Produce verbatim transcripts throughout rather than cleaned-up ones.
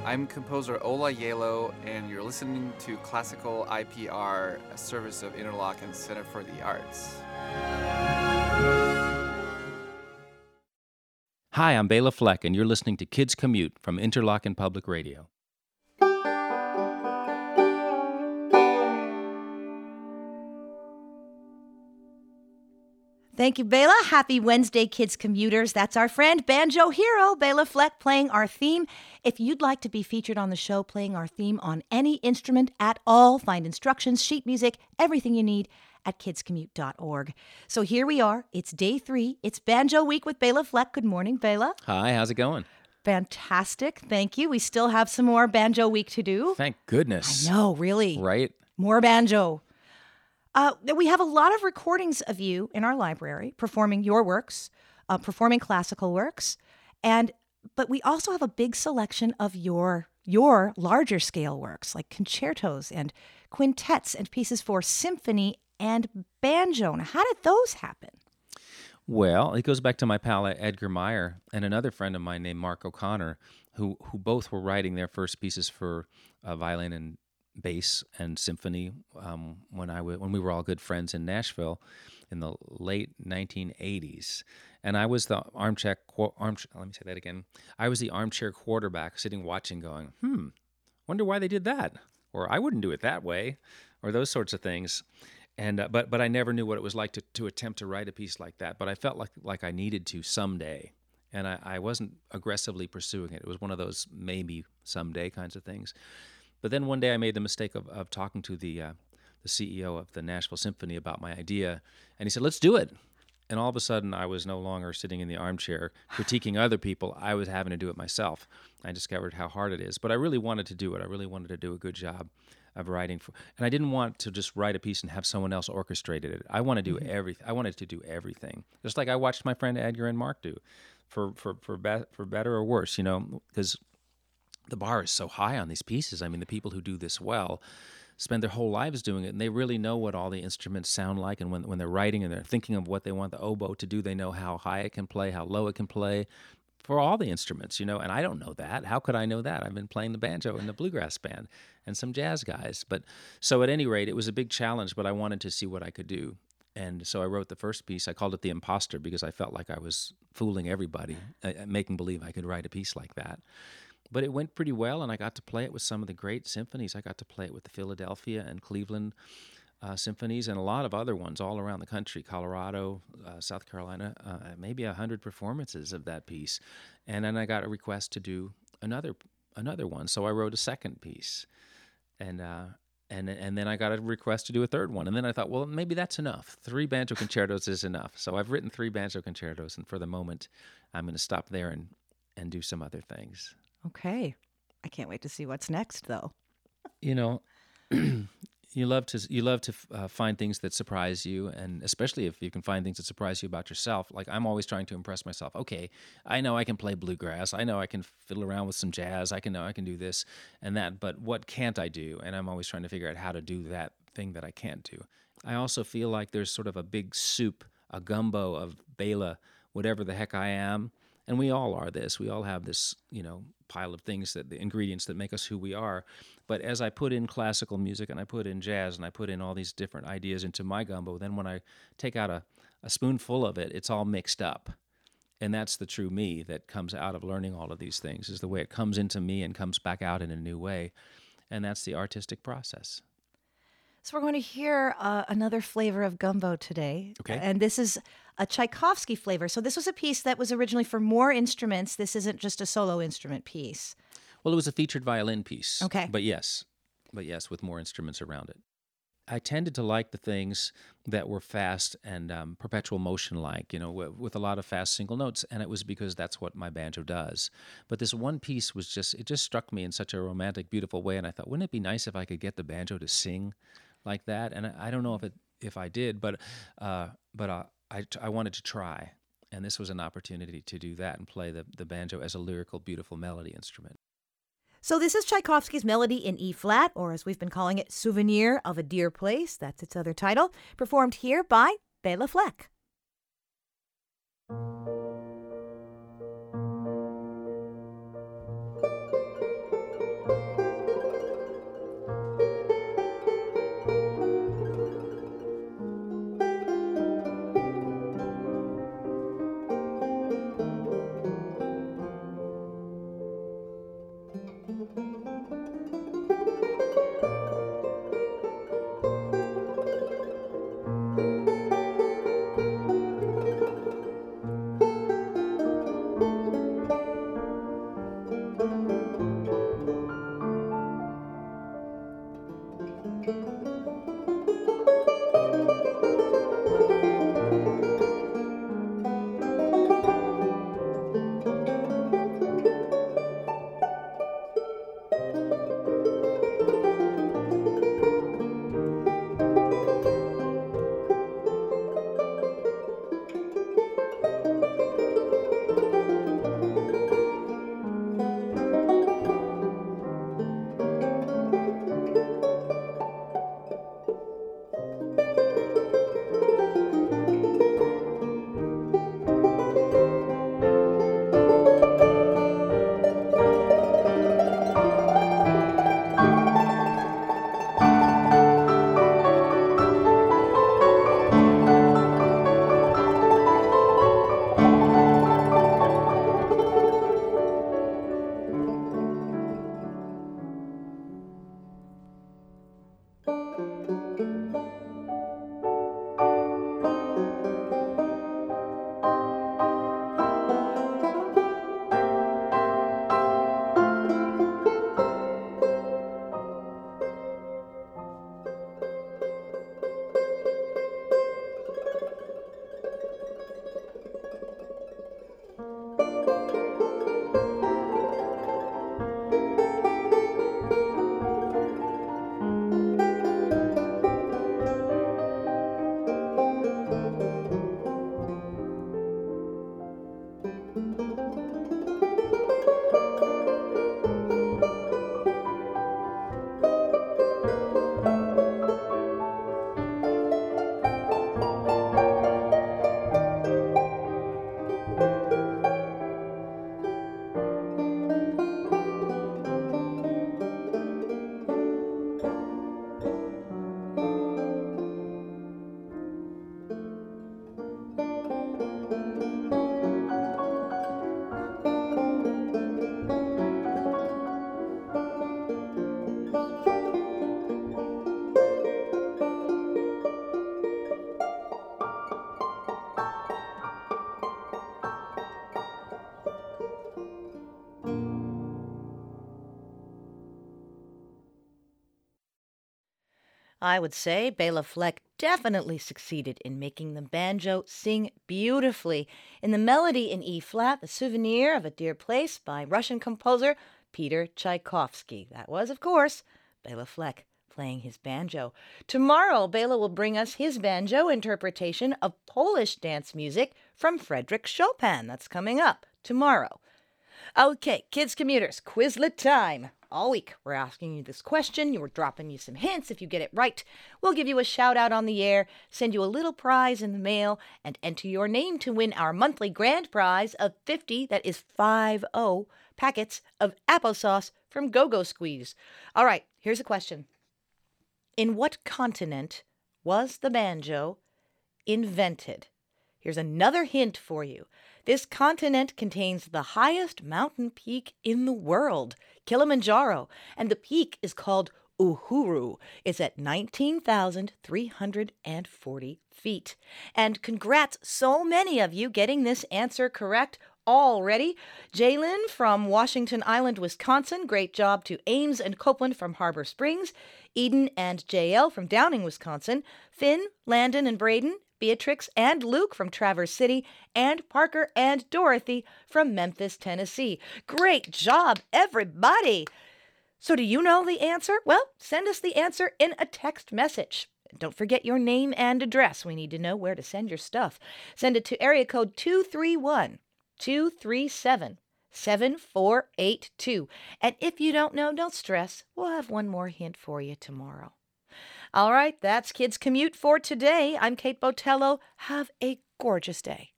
I'm composer Ola Yelo, and you're listening to Classical I P R, a service of Interlochen Center for the Arts. Hi, I'm Bela Fleck, and you're listening to Kids Commute from Interlochen Public Radio. Thank you, Bela. Happy Wednesday, kids commuters. That's our friend, banjo hero, Bela Fleck, playing our theme. If you'd like to be featured on the show playing our theme on any instrument at all, find instructions, sheet music, everything you need at kids commute dot org. So here we are. It's day three. It's Banjo Week with Bela Fleck. Good morning, Bela. Hi, how's it going? Fantastic. Thank you. We still have some more Banjo Week to do. Thank goodness. I know, really. Right? More banjo. Uh, we have a lot of recordings of you in our library performing your works, uh, performing classical works, and but we also have a big selection of your your larger scale works like concertos and quintets and pieces for symphony and banjo. Now, how did those happen? Well, it goes back to my pal Edgar Meyer and another friend of mine named Mark O'Connor, who who both were writing their first pieces for uh, violin and bass and symphony um, when I w- when we were all good friends in Nashville in the late nineteen eighties. And I was the armchair, qu- armchair, let me say that again. I was the armchair quarterback sitting watching going, hmm, wonder why they did that. Or I wouldn't do it that way, or those sorts of things. And uh, but but I never knew what it was like to, to attempt to write a piece like that. But I felt like like I needed to someday. And I, I wasn't aggressively pursuing it. It was one of those maybe someday kinds of things. But then one day I made the mistake of, of talking to the uh, the C E O of the Nashville Symphony about my idea, and he said, let's do it. And all of a sudden, I was no longer sitting in the armchair critiquing other people. I was having to do it myself. I discovered how hard it is. But I really wanted to do it. I really wanted to do a good job of writing. For, and I didn't want to just write a piece and have someone else orchestrated it. I want to do mm-hmm. everything. I wanted to do everything. Just like I watched my friend Edgar and Mark do, for for for, be- for better or worse, you know, because the bar is so high on these pieces. I mean, the people who do this well spend their whole lives doing it, and they really know what all the instruments sound like. And when when they're writing and they're thinking of what they want the oboe to do, they know how high it can play, how low it can play, for all the instruments, you know. And I don't know that. How could I know that? I've been playing the banjo in the bluegrass band and some jazz guys. But so at any rate, it was a big challenge, but I wanted to see what I could do. And so I wrote the first piece. I called it The Imposter because I felt like I was fooling everybody, uh, making believe I could write a piece like that. But it went pretty well, and I got to play it with some of the great symphonies. I got to play it with the Philadelphia and Cleveland uh, symphonies and a lot of other ones all around the country, Colorado, uh, South Carolina, uh, maybe a hundred performances of that piece. And then I got a request to do another another one, so I wrote a second piece. And uh, and and then I got a request to do a third one. And then I thought, well, maybe that's enough. Three banjo concertos is enough. So I've written three banjo concertos, and for the moment, I'm going to stop there and, and do some other things. Okay. I can't wait to see what's next, though. You know, you love to you love to uh, find things that surprise you, and especially if you can find things that surprise you about yourself. Like I'm always trying to impress myself. Okay, I know I can play bluegrass. I know I can fiddle around with some jazz. I can know I can do this and that. But what can't I do? And I'm always trying to figure out how to do that thing that I can't do. I also feel like there's sort of a big soup, a gumbo of Bela, whatever the heck I am. And we all are this. We all have this, you know, pile of things, that the ingredients that make us who we are. But as I put in classical music and I put in jazz and I put in all these different ideas into my gumbo, then when I take out a, a spoonful of it, it's all mixed up. And that's the true me that comes out of learning all of these things, is the way it comes into me and comes back out in a new way. And that's the artistic process. So we're going to hear uh, another flavor of gumbo today. Okay. And this is a Tchaikovsky flavor. So this was a piece that was originally for more instruments. This isn't just a solo instrument piece. Well, it was a featured violin piece. Okay. But yes, but yes, with more instruments around it. I tended to like the things that were fast and um, perpetual motion-like, you know, w- with a lot of fast single notes, and it was because that's what my banjo does. But this one piece was just, it just struck me in such a romantic, beautiful way, and I thought, wouldn't it be nice if I could get the banjo to sing like that? And I, I don't know if it if I did, but uh, but uh, I I wanted to try, and this was an opportunity to do that and play the, the banjo as a lyrical, beautiful melody instrument. So this is Tchaikovsky's Melody in E-flat, or as we've been calling it, Souvenir of a Dear Place. That's its other title, performed here by Bela Fleck. I would say Bela Fleck definitely succeeded in making the banjo sing beautifully in the melody in E-flat, The Souvenir of a Dear Place by Russian composer Peter Tchaikovsky. That was, of course, Bela Fleck playing his banjo. Tomorrow, Bela will bring us his banjo interpretation of Polish dance music from Frédéric Chopin. That's coming up tomorrow. Okay, kids commuters, Quizlet time. All week, we're asking you this question. We're dropping you some hints. If you get it right, we'll give you a shout out on the air, send you a little prize in the mail, and enter your name to win our monthly grand prize of fifty, that is five oh, packets of applesauce from Go-Go Squeeze. All right, here's a question. In what continent was the banjo invented? Here's another hint for you. This continent contains the highest mountain peak in the world, Kilimanjaro, and the peak is called Uhuru. It's at nineteen thousand three hundred forty feet. And congrats, so many of you getting this answer correct already. Jalen from Washington Island, Wisconsin. Great job to Ames and Copeland from Harbor Springs. Eden and J L from Downing, Wisconsin. Finn, Landon, and Braden. Beatrix and Luke from Traverse City, and Parker and Dorothy from Memphis, Tennessee. Great job, everybody! So do you know the answer? Well, send us the answer in a text message. Don't forget your name and address. We need to know where to send your stuff. Send it to area code two three one, two three seven, seven four eight two. And if you don't know, don't stress. We'll have one more hint for you tomorrow. All right, that's Kids Commute for today. I'm Kate Botello. Have a gorgeous day.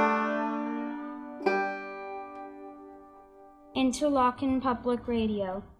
Interlochen Public Radio.